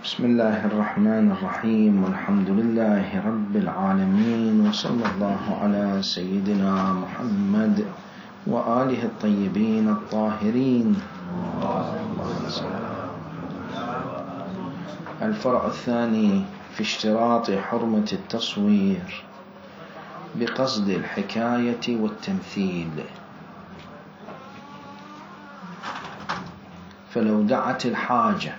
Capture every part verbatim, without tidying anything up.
بسم الله الرحمن الرحيم، والحمد لله رب العالمين، وصلى الله على سيدنا محمد وآله الطيبين الطاهرين. الفرع الثاني في اشتراط حرمة التصوير بقصد الحكاية والتمثيل. فلو دعت الحاجة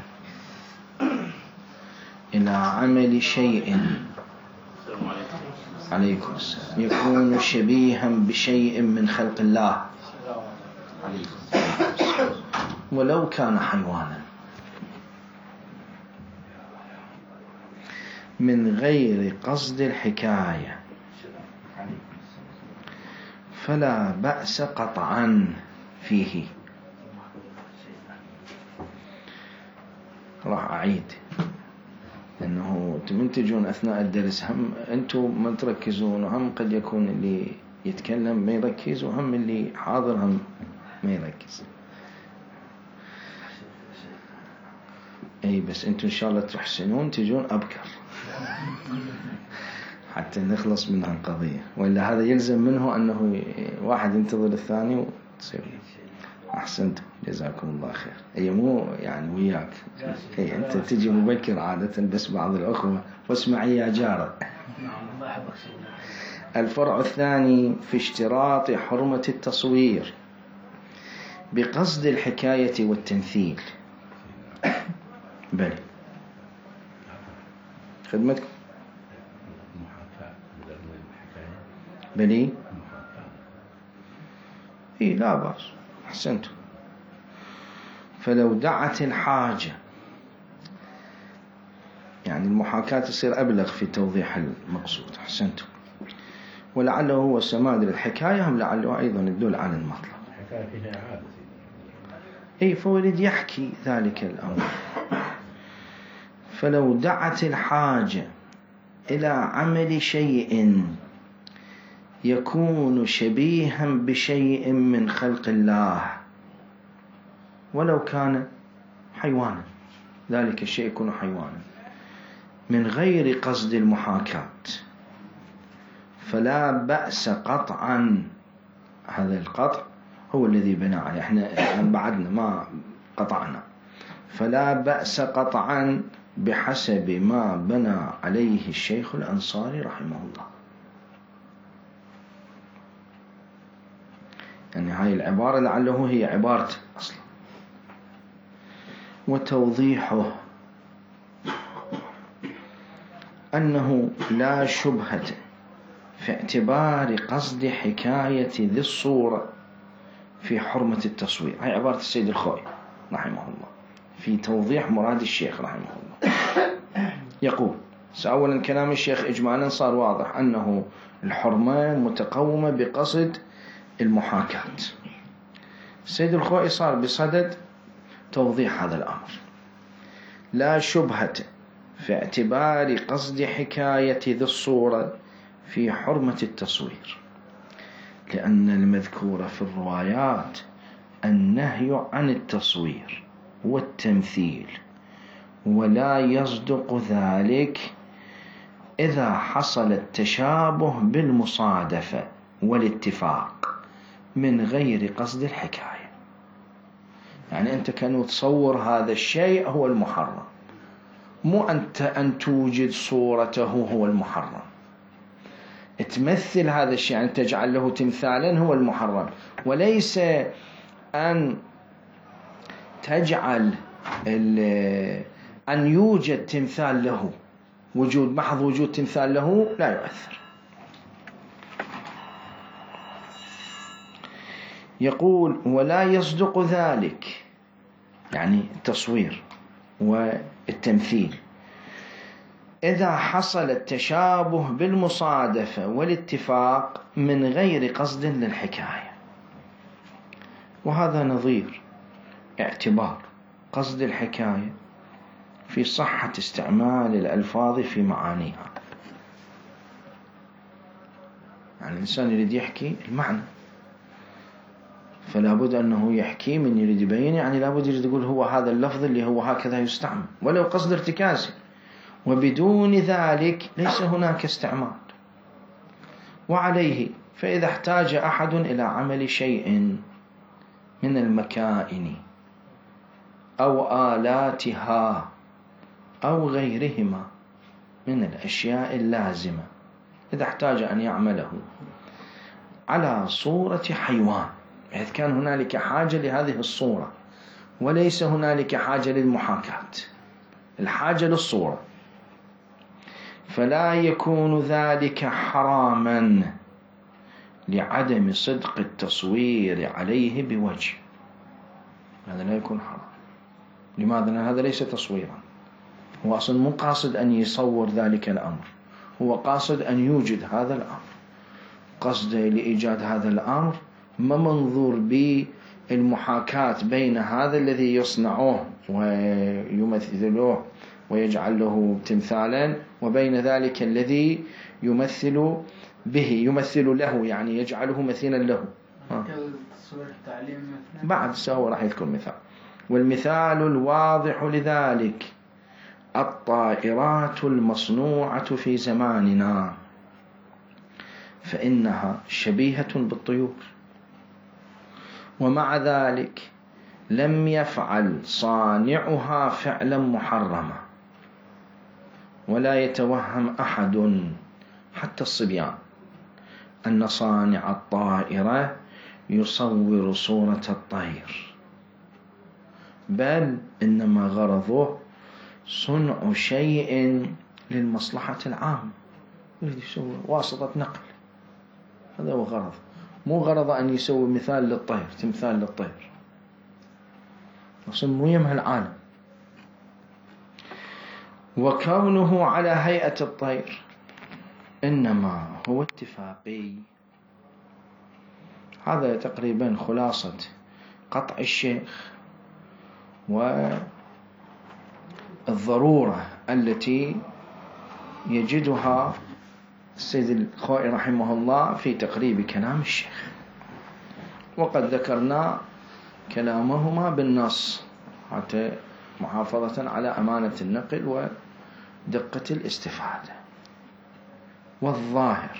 إلى عمل شيء عليكم السلام يكون شبيها بشيء من خلق الله ولو كان حيوانا من غير قصد الحكاية، فلا بأس قطعا فيه. راح أعيد لأنه تمنتجون أثناء الدرس، هم أنتم ما تركزون، وهم قد يكون اللي يتكلم ما يركز، وهم اللي حاضر هم ما يركز. أي بس أنتم إن شاء الله تحسنون تجون أبكر حتى نخلص من هالقضية، وإلا هذا يلزم منه أنه واحد ينتظر الثاني وتصير. أحسنتم جزاكم الله خير. أي مو يعني وياك، أي أنت تجي مبكر عادة، بس بعض الأخوة واسمعي يا جارة. الفرع الثاني في اشتراط حرمة التصوير بقصد الحكاية والتمثيل. بل خدمتكم بلي إيه لا بأس. أحسنتم. فلو دعت الحاجة، يعني المحاكاة تصير أبلغ في توضيح المقصود. أحسنتم. ولعله هو سماد للحكاية، هم لعله أيضا يدل على المطلب. أي فورد يحكي ذلك الأمر. فلو دعت الحاجة إلى عمل شيء يكون شبيها بشيء من خلق الله ولو كان حيوانا، ذلك الشيء يكون حيوانا من غير قصد المحاكاة، فلا بأس قطعا. هذا القطع هو الذي بنى عليه، احنا بعدنا ما قطعنا. فلا بأس قطعا بحسب ما بنى عليه الشيخ الأنصاري رحمه الله. يعني هاي العبارة لعله هي عبارة أصلا. وتوضيحه أنه لا شبهة في اعتبار قصد حكاية ذي الصورة في حرمة التصوير. هاي عبارة السيد الخوئي رحمه الله في توضيح مراد الشيخ رحمه الله. يقول أولا كلام الشيخ إجمالا صار واضح أنه الحرمة متقومة بقصد المحاكاة. السيد الخوئي صار بصدد توضيح هذا الأمر. لا شبهة في اعتبار قصد حكاية ذي الصورة في حرمة التصوير، لأن المذكور في الروايات النهي عن التصوير والتمثيل، ولا يصدق ذلك إذا حصل التشابه بالمصادفة والاتفاق من غير قصد الحكاية. يعني أنت كانوا تصور هذا الشيء هو المحرم، مو أنت أن توجد صورته هو المحرم. تمثل هذا الشيء، يعني تجعل له تمثالا هو المحرم، وليس أن تجعل أن يوجد تمثال له. وجود محض وجود تمثال له لا يؤثر. يقول ولا يصدق ذلك، يعني التصوير والتمثيل، إذا حصل التشابه بالمصادفة والاتفاق من غير قصد للحكاية. وهذا نظير اعتبار قصد الحكاية في صحة استعمال الألفاظ في معانيها. يعني الإنسان يريد يحكي المعنى، فلا بد أنه يحكي من يريد يبين، يعني لا بد يريد يقول هو هذا اللفظ اللي هو هكذا يستعمل ولو قصد ارتكازه، وبدون ذلك ليس هناك استعمال. وعليه فإذا احتاج أحد إلى عمل شيء من المكائن أو آلاتها أو غيرهما من الأشياء اللازمة، إذا احتاج أن يعمله على صورة حيوان، إذا كان هنالك حاجة لهذه الصورة وليس هنالك حاجة للمحاكاة، الحاجة للصورة، فلا يكون ذلك حراما لعدم صدق التصوير عليه بوجه. هذا لا يكون حرام. لماذا؟ لأن هذا ليس تصويرا، هو أصلا مو قاصد أن يصور ذلك الأمر، هو قاصد أن يوجد هذا الأمر، قصده لإيجاد هذا الأمر ما منظور بالمحاكاة بين هذا الذي يصنعه ويمثله ويجعل له تمثالا وبين ذلك الذي يمثل به يمثل له، يعني يجعله مثيلا له. بعد سوى راح يذكر مثال. والمثال الواضح لذلك الطائرات المصنوعة في زماننا، فإنها شبيهة بالطيور، ومع ذلك لم يفعل صانعها فعلا محرما، ولا يتوهم أحد حتى الصبيان أن صانع الطائرة يصور صورة الطير، بل إنما غرضه صنع شيء للمصلحة العامة، يريد يسوي واسطة نقل، هذا هو غرض، مو غرض أن يسوي مثال للطير، تمثال للطير، أصلا مو يمه العالم. وكونه على هيئة الطير إنما هو اتفاقي. هذا تقريبا خلاصة قطع الشيخ والضرورة التي يجدها السيد الخوئي رحمه الله في تقريب كلام الشيخ، وقد ذكرنا كلامهما بالنص حتى محافظة على أمانة النقل ودقة الاستفادة. والظاهر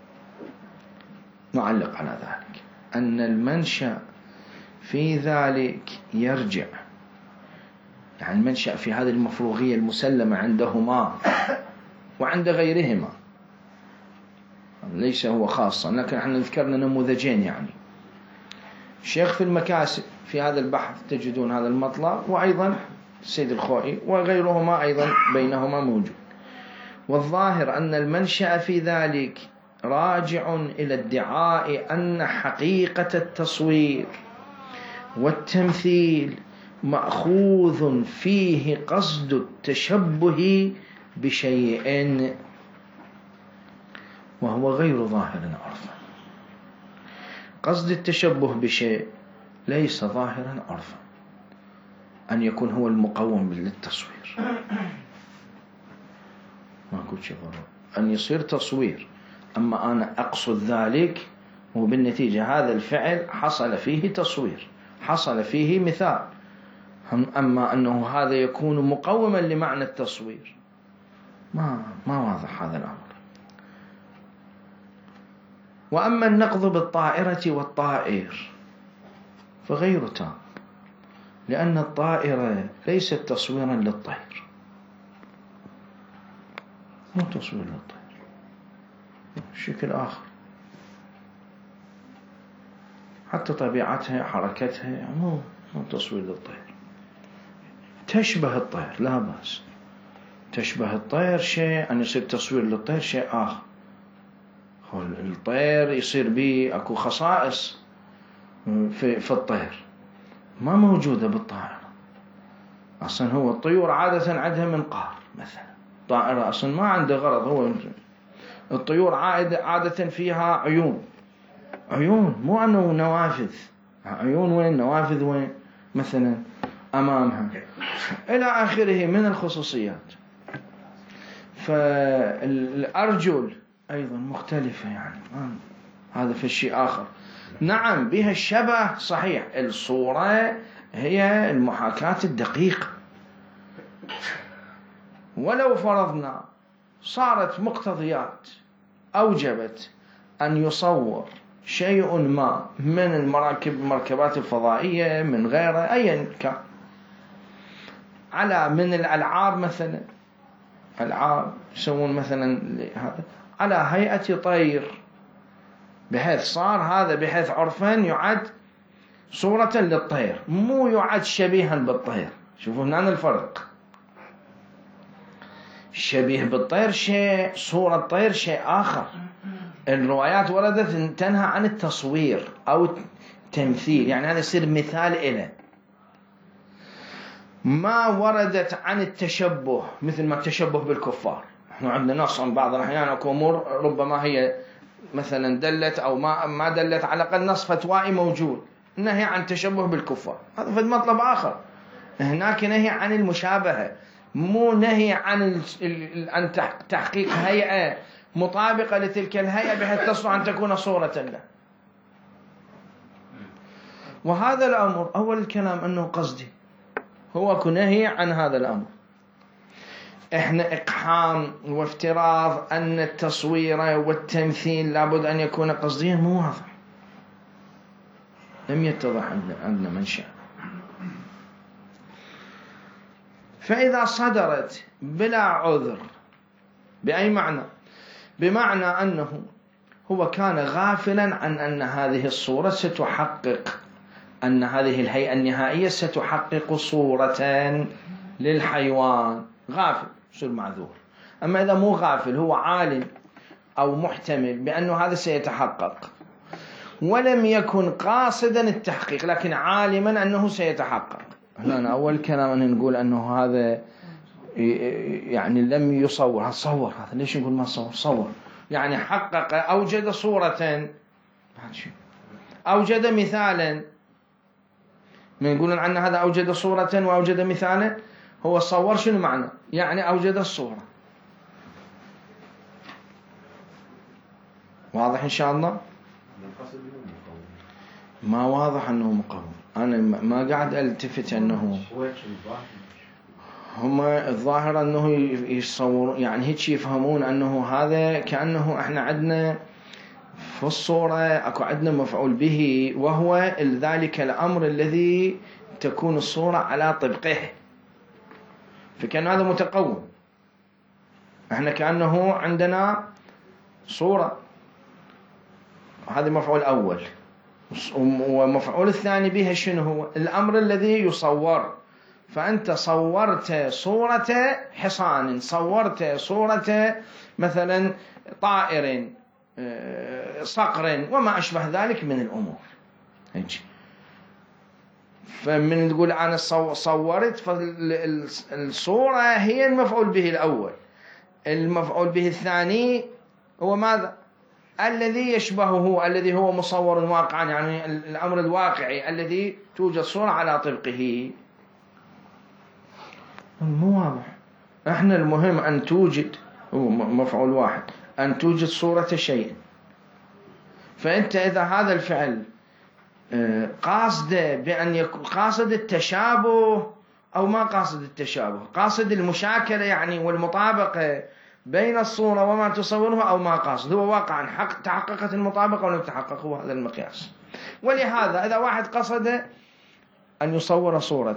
نعلق على ذلك أن المنشأ في ذلك يرجع، يعني المنشأ في هذه المفروغية المسلمة عندهما وعند غيرهما، ليس هو خاصا، لكن احنا ذكرنا نموذجين، يعني الشيخ في المكاسب في هذا البحث تجدون هذا المطلب، وأيضا السيد الخوئي وغيرهما أيضا بينهما موجود. والظاهر أن المنشأ في ذلك راجع إلى ادعاء أن حقيقة التصوير والتمثيل مأخوذ فيه قصد التشبه بشيء، وهو غير ظاهر عرفا. قصد التشبه بشيء ليس ظاهرا عرفا أن يكون هو المقوم للتصوير، ما أقول شيء ضروري أن يصير تصوير، أما أنا أقصد ذلك وبالنتيجة هذا الفعل حصل فيه تصوير، حصل فيه مثال، أما أنه هذا يكون مقوما لمعنى التصوير ما ما واضح هذا الأمر. وأما النقض بالطائرة والطائر فغير تام، لأن الطائرة ليست تصويرا للطير، مو تصوير للطير، شكل آخر، حتى طبيعتها حركتها مو مو تصوير للطير. تشبه الطير لا بأس، تشبه الطير شيء، أن يصير تصوير للطير شيء آخر. الطير يصير به أكو خصائص في, في الطير ما موجودة بالطائرة. أصلا هو الطيور عادة عندها منقار مثلا، طائرة أصلا ما عنده غرض، هو الطيور عادة فيها عيون، عيون مو أنه نوافذ، عيون وين، نوافذ وين مثلا أمامها إلى آخره من الخصوصيات. فالأرجل أيضا مختلفة، يعني هذا في شيء آخر. نعم بها الشبه صحيح، الصورة هي المحاكاة الدقيقة. ولو فرضنا صارت مقتضيات أوجبت أن يصور شيء ما من المراكب المركبات الفضائية من غيرها أيا كان، على من الألعاب مثلا، ألعاب يسوون مثلا هذا على هيئة طير، بحيث صار هذا بحيث عرفا يعد صورة للطير، مو يعد شبيها بالطير. شوفوا هنا الفرق، شبيه بالطير شيء، صورة طير شيء آخر. الروايات وردت تنهى عن التصوير أو التمثيل، يعني هذا يصير مثال إله. ما وردت عن التشبه، مثل ما التشبه بالكفار. احنا عندنا نص عن بعض الأحيان أكو أمور ربما هي مثلا دلت أو ما ما دلت، على الأقل نص فتوائي موجود نهي عن التشبه بالكفار، هذا في مطلب آخر. هناك نهي عن المشابهة، مو نهي عن عن تحقيق هيئة مطابقة لتلك الهيئة بحيث تصلح أن تكون صورة له. وهذا الأمر أول الكلام أنه قصدي، هو كنهي عن هذا الأمر. إحنا إقحام وافتراض أن التصوير والتمثيل لابد أن يكون قصديا، مو واضح، لم يتضح عندنا منشأ. فإذا صدرت بلا عذر، بأي معنى؟ بمعنى أنه هو كان غافلا عن أن هذه الصورة ستحقق، أن هذه الهيئة النهائية ستحقق صورة للحيوان، غافل يصير معذور. أما إذا مو غافل، هو عالم أو محتمل بأنه هذا سيتحقق، ولم يكن قاصدا التحقيق لكن عالما أنه سيتحقق. هنا أول كلام أن نقول أنه هذا يعني لم يصور، صور، هذا ليش نقول ما صور؟ صور يعني حقق، أوجد صورة، أوجد مثالا. من يقولون عنه هذا أوجد صورة وأوجد مثالا، هو صور شنو معنى؟ يعني أوجد الصورة. واضح إن شاء الله؟ ما واضح أنه مقوم، أنا ما قاعد ألتفت أنه هم الظاهر أنه يصور، يعني هيك يفهمون أنه هذا كأنه إحنا عندنا في الصورة أكو عندنا مفعول به، وهو ذلك الأمر الذي تكون الصورة على طبقه، فكان هذا متقوم. إحنا كأنه عندنا صورة، هذا مفعول أول، ومفعول الثاني بها شنو هو؟ الأمر الذي يصور. فأنت صورت صورة حصان، صورت صورة مثلا طائر، صقر، وما أشبه ذلك من الأمور. فمن تقول أنا صورت، فالصورة هي المفعول به الأول، المفعول به الثاني هو ماذا؟ الذي يشبهه، الذي هو مصور واقعا، يعني الأمر الواقعي الذي توجد صورة على طبقه. مو واضح. احنا المهم أن توجد، هو مفعول واحد، أن توجد صورة شيء. فأنت إذا هذا الفعل قاصد بأن يكون قاصد التشابه أو ما قاصد التشابه، قاصد المشاكلة يعني والمطابقة بين الصورة وما تصوره، أو ما قاصد، هو واقعا حق تحققت المطابقة ولم تحقق، هو هذا المقياس. ولهذا إذا واحد قصد أن يصور صورة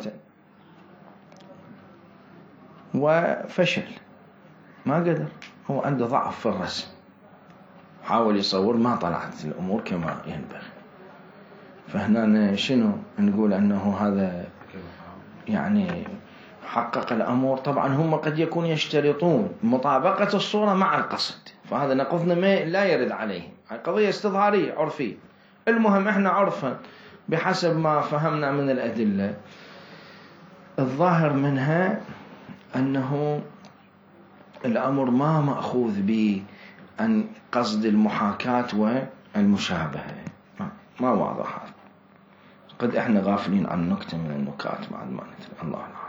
وفشل، ما قدر، هو عنده ضعف في الرسم، حاول يصور ما طلعت الأمور كما ينبغي، فهنا شنو نقول أنه هذا يعني حقق الأمور. طبعا هم قد يكون يشترطون مطابقة الصورة مع القصد، فهذا نقضنا ما لا يرد عليه، قضية استظهارية عرفية. المهم احنا عرفا بحسب ما فهمنا من الأدلة الظاهر منها أنه الأمر ما مأخوذ به عن قصد المحاكاة والمشابهة، ما, ما واضح هذا. قد احنا غافلين عن نكتة من النكات مع المعنى، الله أعلم.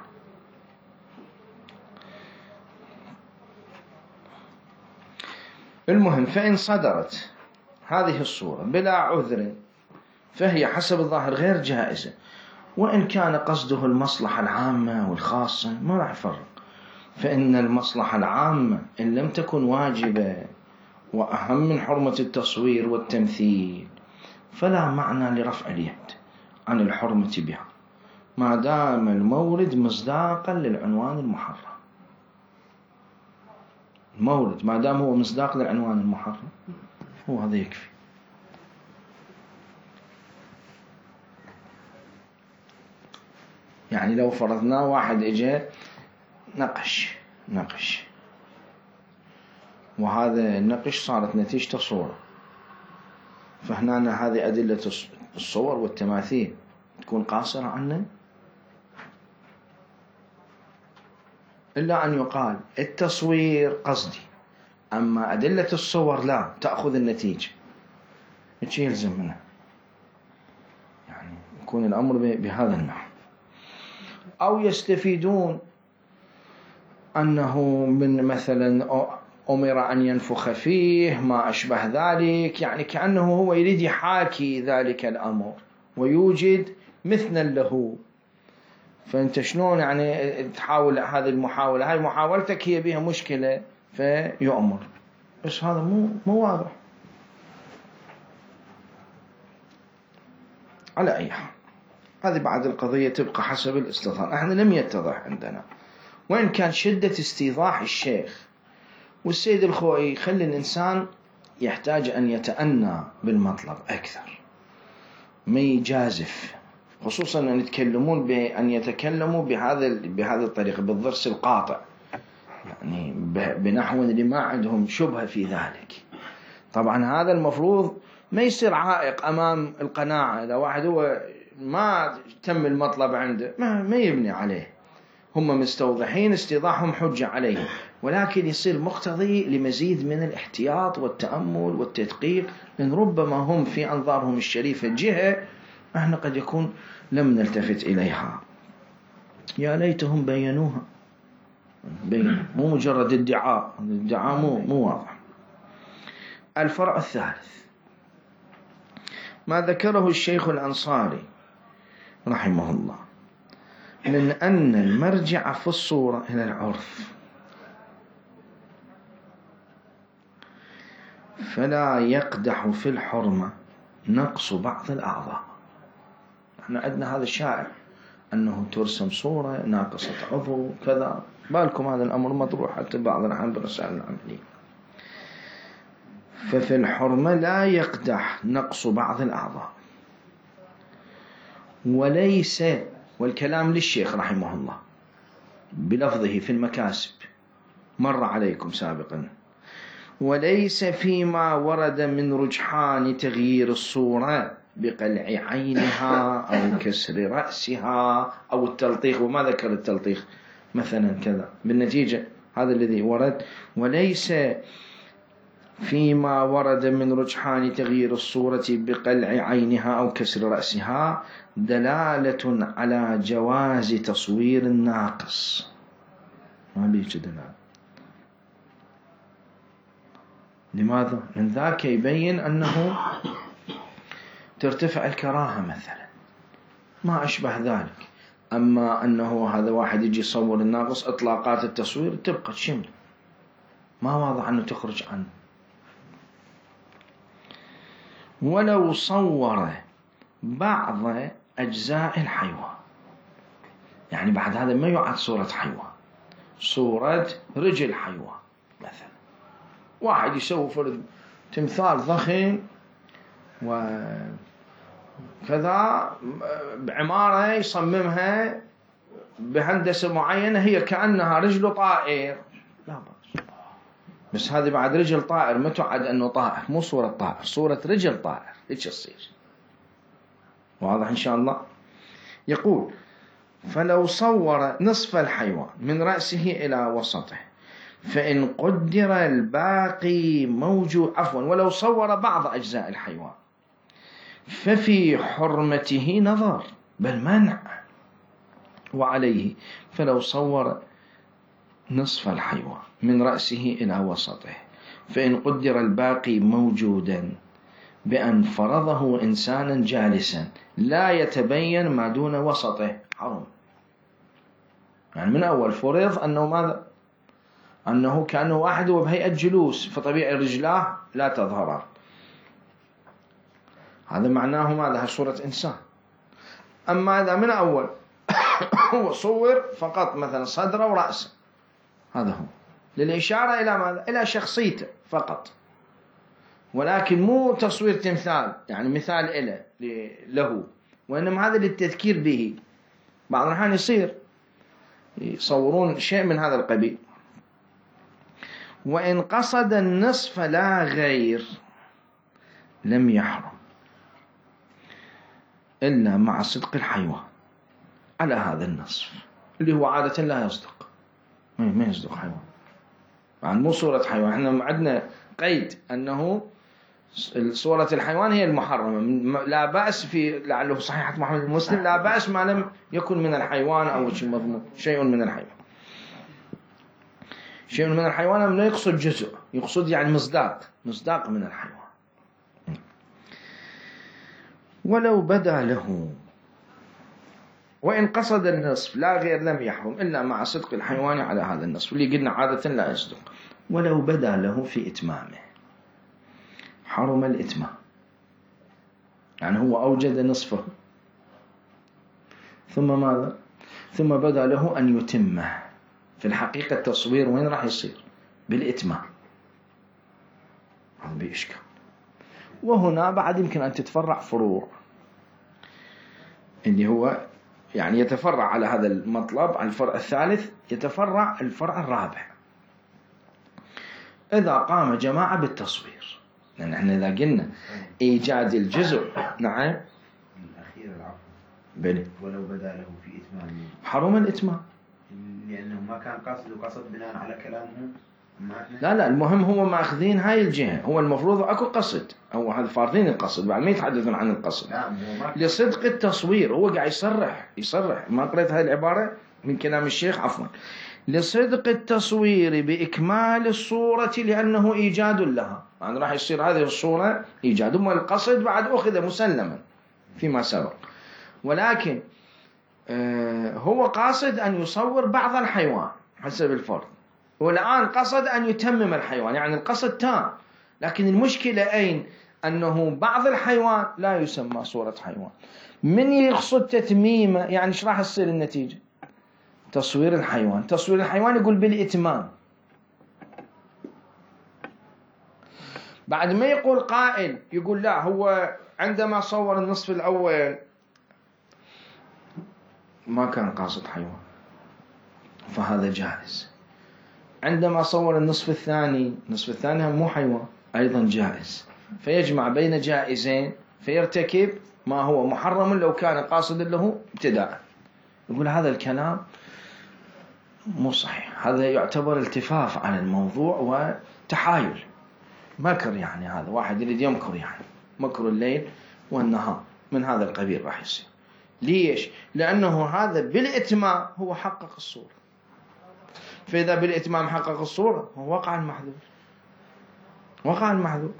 المهم فإن صدرت هذه الصورة بلا عذر فهي حسب الظاهر غير جائزة، وإن كان قصده المصلحة العامة والخاصة ما راح يفرق. فإن المصلحة العامة إن لم تكن واجبة وأهم من حرمة التصوير والتمثيل فلا معنى لرفع اليد عن الحرمة بها ما دام المورد مصداقا للعنوان المحرم. المورد ما دام هو مصداق للعنوان المحرم هو هذا يكفي. يعني لو فرضنا واحد اجى نقش نقش وهذا النقش صارت نتيجته صورة، فهنا هذه أدلة الصور والتماثيل تكون قاصرة عنه، إلا أن يقال التصوير قصدي أما أدلة الصور لا تأخذ النتيجة، إيش يلزم منها؟ يعني يكون الأمر بهذا النحو. أو يستفيدون أنه من مثلا أمر أن ينفخ فيه ما أشبه ذلك، يعني كأنه هو يريد يحاكي ذلك الأمر ويوجد مثلا له. فأنت شلون يعني تحاول هذه المحاولة، هاي محاولتك هي بها مشكلة فيؤمر، بس هذا مو مو واضح. على أي حال هذه بعد القضية تبقى حسب الاستظهار. احنا لم يتضح عندنا، وإن كان شدة استيضاح الشيخ والسيد الخوئي يخلي الإنسان يحتاج أن يتأنى بالمطلب أكثر ما يجازف، خصوصا أن يتكلمون بأن يتكلموا بهذا بهذه الطريقة بالضرس القاطع، يعني بنحو اللي ما عندهم شبهة في ذلك. طبعا هذا المفروض ما يصير عائق أمام القناعة. إذا واحد هو ما تم المطلب عنده ما, ما يبني عليه، هم مستوضحين استيضاحهم حجة عليه، ولكن يصير مقتضي لمزيد من الاحتياط والتأمل والتدقيق، لأن ربما هم في أنظارهم الشريفة جهة احنا قد يكون لم نلتفت إليها. يا ليتهم بينوها، بين مو مجرد ادعاء، الادعاء مو مو واضح. الفرع الثالث ما ذكره الشيخ الأنصاري رحمه الله من أن المرجع في الصورة إلى العرف، فلا يقدح في الحرمة نقص بعض الأعضاء. احنا عندنا هذا الشائع أنه ترسم صورة ناقصة عضو كذا، بالكم هذا الأمر مطروح حتى بعض الأحيان بالرسائل العملية. ففي الحرمة لا يقدح نقص بعض الأعضاء، وليس، والكلام للشيخ رحمه الله بلفظه في المكاسب مر عليكم سابقا، وليس فيما ورد من رجحان تغيير الصورة بقلع عينها أو كسر رأسها أو التلطيخ، وما ذكر التلطيخ مثلا كذا بالنتيجة هذا الذي ورد. وليس فيما ورد من رجحان تغيير الصورة بقلع عينها أو كسر رأسها دلالة على جواز تصوير الناقص. ما بيجي دلالة. لماذا؟ لأن ذاك يبين أنه ترتفع الكراهة مثلا ما أشبه ذلك. أما أنه هذا واحد يجي يصور الناقص إطلاقات التصوير تبقى شمل ما واضح أنه تخرج عنه. ولو صور بعض أجزاء الحيوان، يعني بعد هذا ما يعد صورة حيوان، صورة رجل حيوان مثلا، واحد يسوي فرد تمثال ضخم وكذا بعمارة يصممها بهندسة معينة هي كأنها رجل طائر، لا بأس، بس هذه بعد رجل طائر ما تعد أنه طائر، مو صورة طائر، صورة رجل طائر. إيش يصير؟ واضح إن شاء الله. يقول فلو صور نصف الحيوان من رأسه إلى وسطه فإن قدر الباقي موجود، عفوا ولو صور بعض أجزاء الحيوان ففي حرمته نظر بل منع. وعليه فلو صور نصف الحيوان من رأسه إلى وسطه فإن قدر الباقي موجودا بأن فرضه إنسانا جالسا لا يتبين ما دون وسطه حرم. يعني من أول فرض أنه ماذا؟ أنه كأنه واحد وبهيئة جلوس، فطبيعي رجلاه لا تظهران. هذا معناه ماذا؟ صورة إنسان. أما إذا من أول هو صور فقط مثلا صدره ورأسه، هذا هو للإشارة إلى ماذا؟ إلى شخصيته فقط، ولكن مو تصوير تمثال يعني مثال إله له، وإنما هذا للتذكير به. بعض الأحيان يصير يصورون شيء من هذا القبيل. وإن قصد النصف لا غير لم يحرم إلا مع صدق الحيوان على هذا النصف، اللي هو عادة لا يصدق، ما يصدق حيوان، يعني مو صورة حيوان. احنا عندنا قيد أنه صورة الحيوان هي المحرمة، لا بأس في لعله صحيحة محمد المسلم لا بأس ما لم يكن من الحيوان أو شيء مضمون، شيء من الحيوان. شيء من الحيوان لا يقصد جزء، يقصد يعني مصداق، مصداق من الحيوان. ولو بدا له وإن قصد النصف لا غير لم يحرم إلا مع صدق الحيوان على هذا النصف، اللي قلنا عادة لا يصدق. ولو بدا له في إتمامه حرم الإتمام، يعني هو أوجد نصفه ثم ماذا؟ ثم بدا له أن يتمه. في الحقيقة التصوير وين راح يصير؟ بالإتمام، هذا بإشكال. وهنا بعد يمكن أن تتفرع فروع، اللي هو يعني يتفرع على هذا المطلب، على الفرع الثالث يتفرع الفرع الرابع. إذا قام جماعة بالتصوير، لأن احنا إذا قلنا إيجاد الجزء نعم الأخير العفو بني ولو بدا له في إتمام حرم الإتمام، لأنه ما كان قصد وقصد بناء على كلامه. لا لا المهم هو ماخذين هاي الجهة، هو المفروض أكو قصد، هو هذا فارضين القصد، بعد ما يتحدثون عن القصد لصدق التصوير. هو قاعد يصرح يصرح ما قريت هاي العبارة من كلام الشيخ عفوا، لصدق التصوير بإكمال الصورة لأنه إيجاد لها، يعني راح يصير هذه الصورة إيجاد، ثم القصد بعد أخذ مسلما فيما سبق. ولكن آه هو قاصد أن يصور بعض الحيوان حسب الفرض، والآن قصد أن يتمم الحيوان، يعني القصد تام. لكن المشكلة أين؟ أنه بعض الحيوان لا يسمى صورة حيوان. من يقصد تتميمه يعني إيش راح تصير النتيجة؟ تصوير الحيوان. تصوير الحيوان يقول بالإتمام. بعد ما يقول قائل يقول لا، هو عندما صور النصف الأول ما كان قاصد حيوان فهذا جائز. عندما صور النصف الثاني، النصف الثاني مو حيوان أيضا جائز. فيجمع بين جائزين فيرتكب ما هو محرم لو كان قاصد له ابتداء. يقول هذا الكلام مو صحيح، هذا يعتبر التفاف عن الموضوع وتحايل، مكر، يعني هذا واحد يريد يمكر، يعني مكر الليل والنهار من هذا القبيل راح يصير. ليش؟ لأنه هذا بالإتمام هو حقق الصورة، فإذا بالإتمام حقق الصورة هو وقع المحذور، وقع المحذور.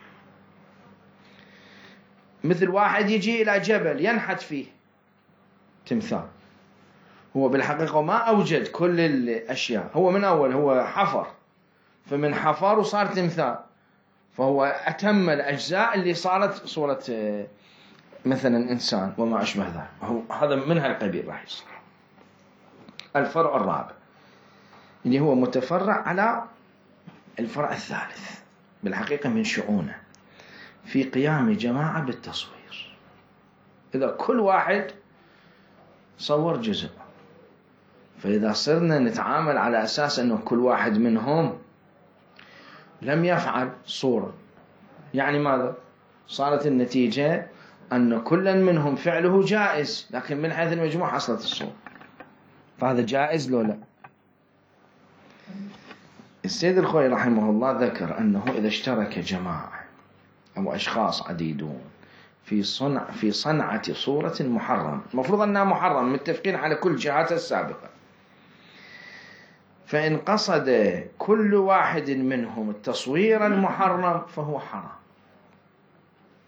مثل واحد يجي إلى جبل ينحت فيه تمثال، هو بالحقيقة ما أوجد كل الأشياء، هو من أول هو حفر، فمن حفر وصار تمثال، فهو أتم الأجزاء اللي صارت صورة مثلا إنسان وما أشبه ذلك. هو هذا من هالقبيل راح يصير. الفرع الرابع اللي هو متفرع على الفرع الثالث بالحقيقة من شؤونه في قيام جماعة بالتصوير. إذا كل واحد صور جزء، فإذا صرنا نتعامل على أساس أنه كل واحد منهم لم يفعل صورة، يعني ماذا؟ صارت النتيجة أن كل منهم فعله جائز، لكن من حيث المجموع حصلت الصورة، فهذا جائز لو لا؟ السيد الخوئي رحمه الله ذكر أنه إذا اشترك جماعة أو أشخاص عديدون في صنع في صنعة صورة محرم، المفروض أنها محرم، متفقين على كل جهات السابقة، فإن قصد كل واحد منهم التصوير المحرم فهو حرام.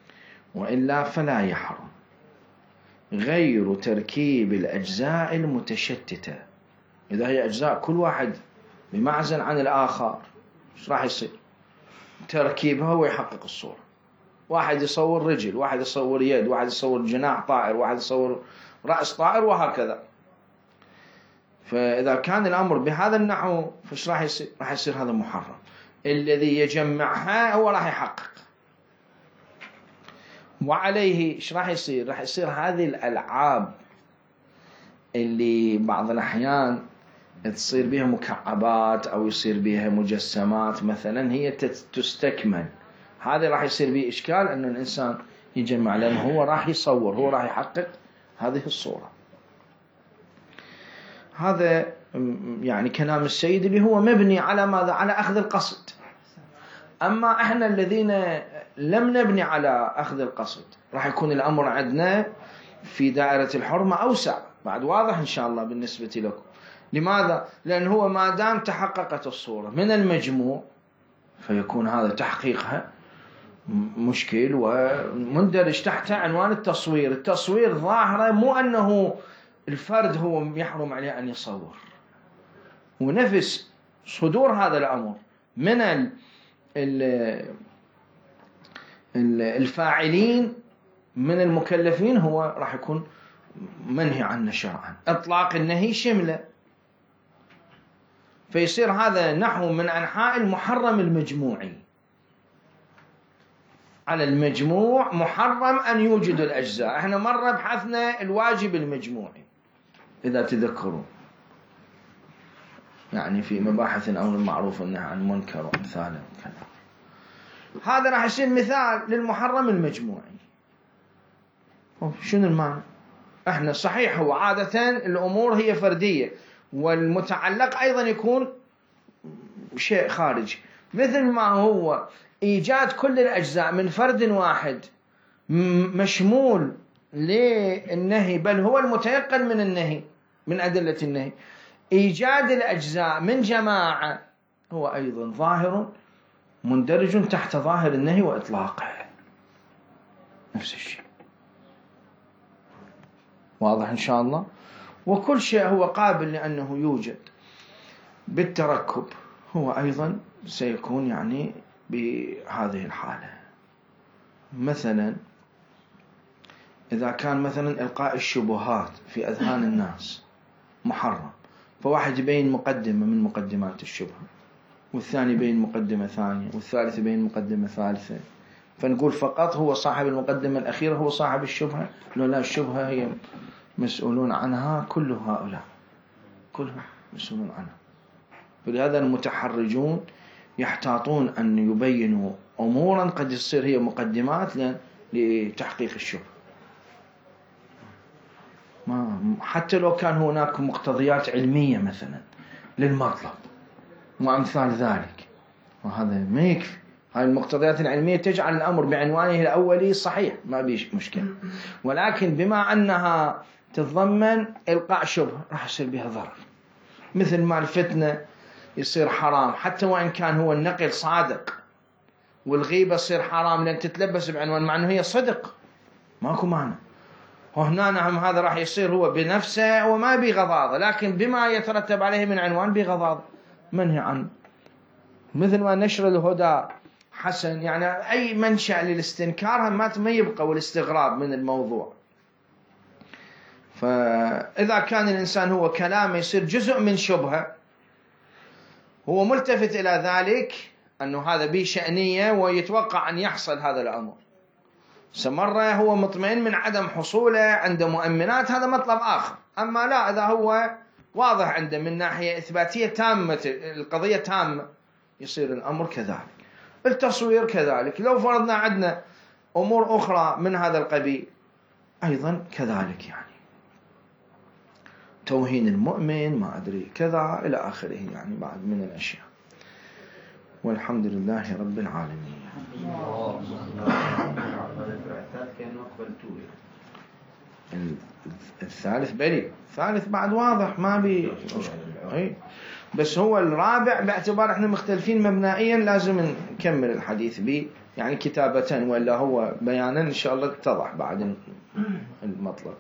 وإلا فلا يحرم. غير تركيب الأجزاء المتشتتة، إذا هي أجزاء كل واحد بمعزل عن الآخر إيش راح يصير؟ تركيبها هو يحقق الصورة. واحد يصور رجل، واحد يصور يد، واحد يصور جناح طائر، واحد يصور رأس طائر، وهكذا. فإذا كان الأمر بهذا النحو فإيش راح يصير؟ راح يصير هذا محرم. الذي يجمعها هو راح يحقق، وعليه إيش راح يصير؟ راح يصير هذه الألعاب اللي بعض الأحيان تصير بها مكعبات أو يصير بها مجسمات مثلا، هي تستكمل. هذا راح يصير به إشكال أن الإنسان يجمع، لأنه هو راح يصور، هو راح يحقق هذه الصورة. هذا يعني كلام السيد اللي هو مبني على ماذا؟ على أخذ القصد. أما إحنا الذين لم نبني على أخذ القصد راح يكون الأمر عندنا في دائرة الحرمة أوسع، بعد واضح إن شاء الله بالنسبة لكم. لماذا؟ لأن هو ما دام تحققت الصورة من المجموع فيكون هذا تحقيقها مشكل ومندرج تحت عنوان التصوير. التصوير ظاهرة مو أنه الفرد هو يحرم عليه أن يصور، ونفس صدور هذا الأمر من الفاعلين من المكلفين هو راح يكون منهي عنه شرعا. إطلاق النهي شمله، فيصير هذا نحو من أنحاء المحرم المجموعي. على المجموع محرم أن يوجد الأجزاء. احنا مرة بحثنا الواجب المجموعي إذا تذكروا، يعني في مباحث الأمر المعروف والنهي عن المنكر وأمثاله وكذا. هذا راح يصير مثال للمحرم المجموعي. شنو المعنى؟ احنا صحيح هو عادة الأمور هي فردية، والمتعلق أيضا يكون شيء خارجي، مثل ما هو إيجاد كل الأجزاء من فرد واحد مشمول للنهي، بل هو المتيقن من النهي من أدلة النهي. إيجاد الأجزاء من جماعة هو أيضا ظاهر مندرج تحت ظاهر النهي وإطلاقه، نفس الشيء. واضح إن شاء الله؟ وكل شيء هو قابل لأنه يوجد بالتركب هو أيضا سيكون يعني بهذه الحالة. مثلا إذا كان مثلا إلقاء الشبهات في أذهان الناس محرم، فواحد يبين مقدمة من مقدمات الشبهة، والثاني يبين مقدمة ثانية، والثالث يبين مقدمة ثالثة، فنقول فقط هو صاحب المقدمة الأخيرة هو صاحب الشبهة؟ لو لا، الشبهة هي مسؤولون عنها كل هؤلاء، كلهم مسؤولون عنها. فلهذا المتحرجون يحتاطون أن يبينوا أمورا قد تصير هي مقدمات لتحقيق الشبهة، ما حتى لو كان هناك مقتضيات علمية مثلا للمطلب وأمثال ذلك، وهذا ما يكفي. هاي المقتضيات العلمية تجعل الأمر بعنوانه الأولي صحيح، ما بيش مشكلة، ولكن بما أنها تتضمن إلقاء شبهة راح يصير بها ضرر. مثل ما الفتنة يصير حرام حتى وإن كان هو النقل صادق، والغيبة يصير حرام لأن تتلبس بعنوان مع أنه هي صدق، ماكو معنى. وهنا نعم هذا راح يصير هو بنفسه وما بغضاضة، لكن بما يترتب عليه من عنوان بغضاضة منهي عنه. مثل ما نشر الهدى حسن، يعني أي منشأ للاستنكار ما يبقى والاستغراب من الموضوع. فإذا كان الإنسان هو كلامه يصير جزء من شبهة، هو ملتفت إلى ذلك أنه هذا به شأنية ويتوقع أن يحصل هذا الأمر، سمرة هو مطمئن من عدم حصوله عند مؤمنات، هذا مطلب آخر. أما لا، إذا هو واضح عنده من ناحية إثباتية تامة، القضية تامة، يصير الأمر كذلك. التصوير كذلك، لو فرضنا عندنا أمور أخرى من هذا القبيل أيضا كذلك، يعني توهين المؤمن ما أدري كذا إلى آخره، يعني بعد من الأشياء. والحمد لله رب العالمين. الثالث بلي، الثالث بعد واضح ما بي، بس هو الرابع باعتبار احنا مختلفين مبنائيا لازم نكمل الحديث به يعني كتابة ولا هو بيانا إن شاء الله اتضح بعد المطلب.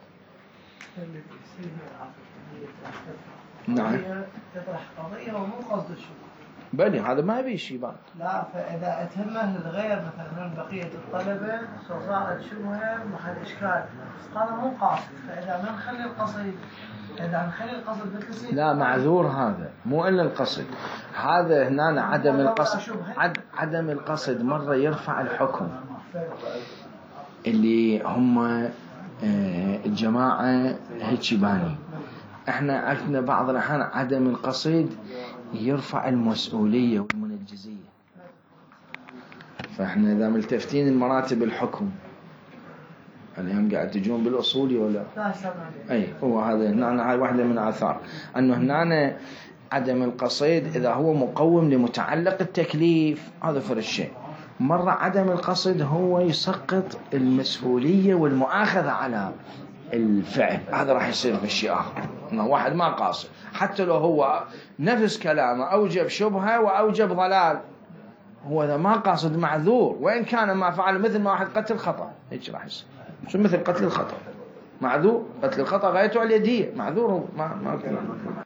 نعم. تطرح قضية ومو قصد الشبهة. بلي هذا ما يبي شيء بعد. لا، فإذا أتهمه الغير مثلا من بقية الطلبة صارت شبهة محل إشكال، هذا مو قاصد. فإذا ما نخلي القصد، إذا نخلي القصد مثل لا معذور، هذا مو إلا القصد، هذا هنا عدم القصد. عد عدم القصد مرة يرفع الحكم اللي هم الجماعة هيك باني. احنا عندنا بعض الأحيان عدم القصد يرفع المسؤولية والمنجزية. فاحنا إذا ملتفتين المراتب الحكم اليوم قاعد تجون بالأصولي ولا لا؟ أي هو هذا هنا، هاي واحدة من آثار أنه هنا عدم القصد إذا هو مقوم لمتعلق التكليف هذا فرق الشيء. مرة عدم القصد هو يسقط المسؤولية والمؤاخذة على الفعل، هذا راح يصير بشيء آخر. إنه واحد ما قاصد حتى لو هو نفس كلامه أوجب شبهة وأوجب ضلال، هو إذا ما قاصد معذور، وإن كان ما فعل مثل ما واحد قتل خطأ هيك راح يصير. شو مثل قتل الخطأ معذور، قتل الخطأ غايته على اليدية معذور، ما ما